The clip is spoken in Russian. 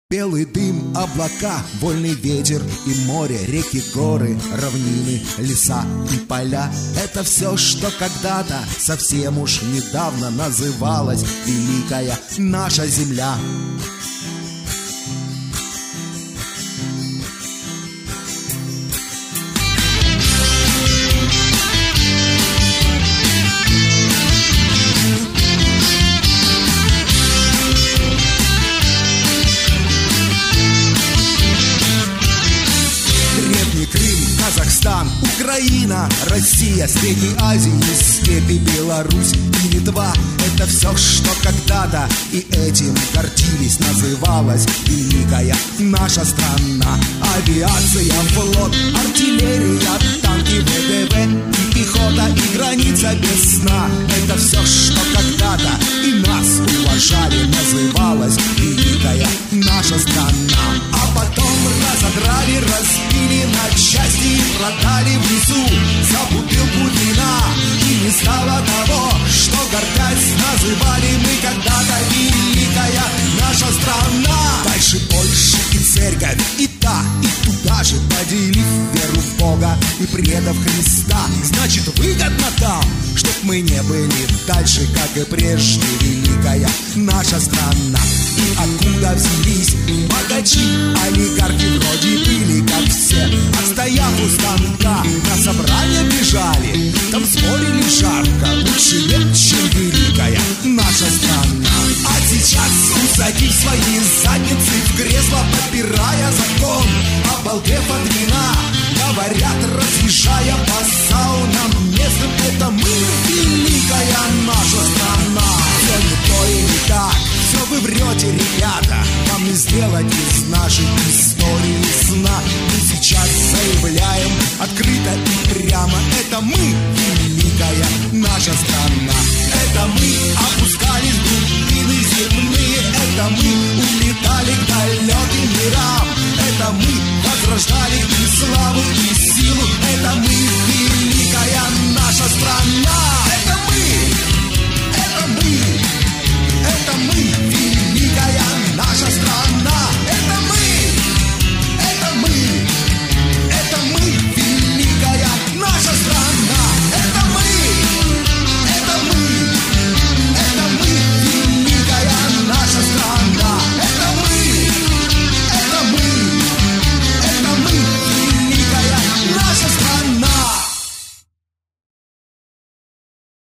Белый дым, облака, вольный ветер и море, реки, горы, равнины, леса и поля. Это все, что когда-то, совсем уж недавно называлась великая наша земля. Казахстан, Украина, Россия, Средней Азии, степи, Беларусь и Литва. Это все, что когда-то и этим гордились, называлась великая наша страна. Авиация, флот, артиллерия, танки, ВДВ и пехота, и граница без сна. Это все, что когда-то и нас уважали, называлась великая наша страна. А потом разодрали, разбили на части и продали в лесу за бутылку вина. И не стало того, что гордясь называли мы когда-то великая наша страна. Дальше больше и церковь, и та, и туда же, поделив веру в Бога и предав Христа. Значит, выгодно там, чтоб мы не были дальше, как и прежде, великая наша страна. И откуда взялись богачи, олигархи вроде были, как все, отстояв у станка, на собрание бежали, там спорили жарко, лучше нет, чем великая наша страна. А сейчас усадив свои задницы в кресло, подбирая закон, обалдев от вина, говорят, разъезжая по саунам местным, это мы, великая наша страна. Все не то и не так, все вы врете, ребята, вам не сделать из нашей истории сна. Мы сейчас заявляем открыто и прямо, это мы, великая наша страна. Это мы опускались в глубины земные, это мы